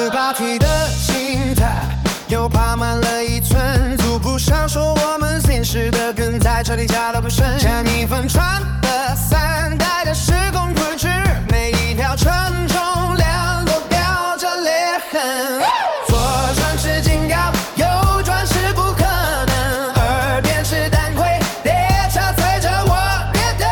，18T 的心态又爬满了一寸，足不上说我们现实的跟在车底下都不顺。牵一份穿的伞，带着时空回去，每一条沉重量都标着裂痕。左转是警告，右转是不可能，耳边是单轨，列车催着我别等。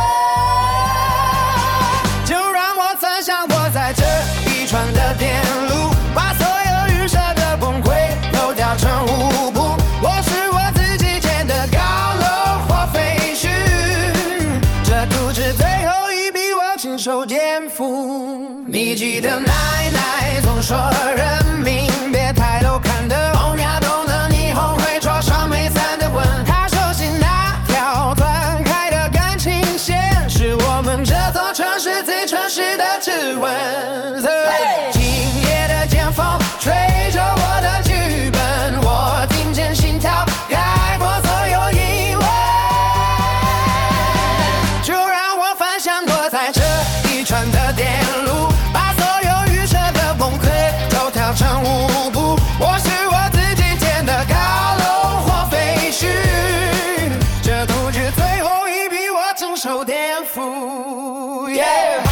就让我曾想过在这一串的电路，把所有预设的崩溃都调成舞步。我是我自己建的高楼或废墟，这图纸最后一笔我亲手颠覆。你记得奶奶总说人民别抬头看的欧亚东的霓虹会戳上没散的吻。他熟悉那条断开的感情线，是我们这座城市最城市的指纹。今夜的剑锋吹着我的剧本，我听见心跳盖过所有疑问。就让我翻箱过在这一串的电路，把所有预设的崩溃都调成舞步。我是我自己建的高楼或废墟，这图纸最后一笔我亲手颠覆。Yeah!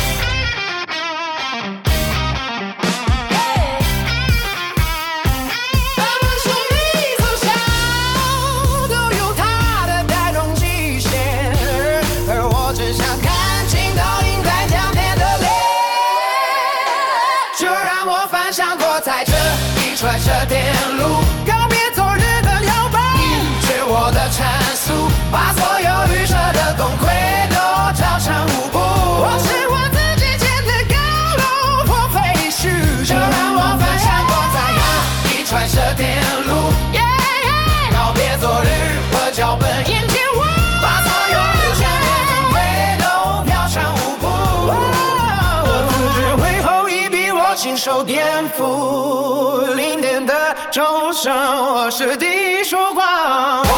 想过在这一串设电路，告别昨日的摇摆，一直我的阐述，把所有预设的崩溃都调成舞步。我是我自己建的高楼或废墟，就让我分享过在这一串设电路，告别昨日和脚本，眼前我把所有预设的崩溃都调成舞步。我图纸会后一笔我亲手颠覆，零点的钟声，我是第一束光。